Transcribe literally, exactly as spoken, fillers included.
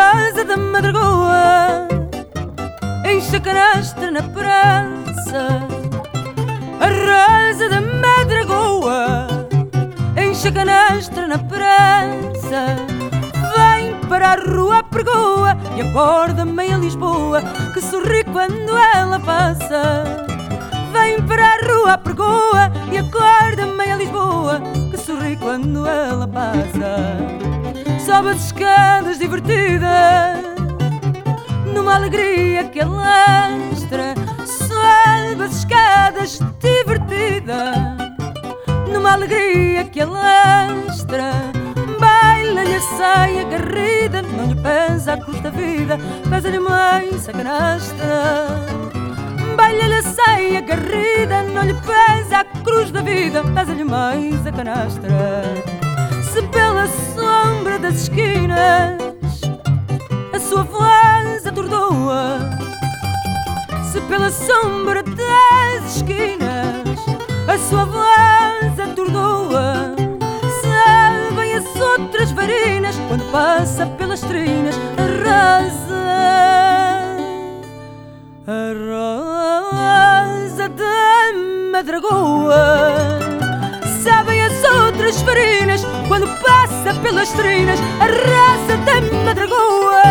rosa da madragoa enche a canastra na praça. A rosa da madragoa enche a canastra na praça. Vem para a rua a pergoa e acorda meia Lisboa que sorri quando ela passa. Vem para a rua a pergoa e acorda meia Lisboa que sorri quando ela passa. Sobe as escadas divertida numa alegria que alastra. Sobe as escadas divertida numa alegria que alastra. Baila-lhe a saia garrida, não lhe pesa a cruz da vida, pesa-lhe mais a canastra. Baila-lhe a saia garrida, não lhe pesa a cruz da vida, pesa-lhe mais a canastra. Se pela sombra das esquinas a sua voz atordoa, se pela sombra das esquinas a sua voz atordoa, sabem as outras varinas quando passa pelas trinas a rosa, a rosa da madragoa. Sabem as outras varinas quando passa pelas trinas a rosa da madragoa.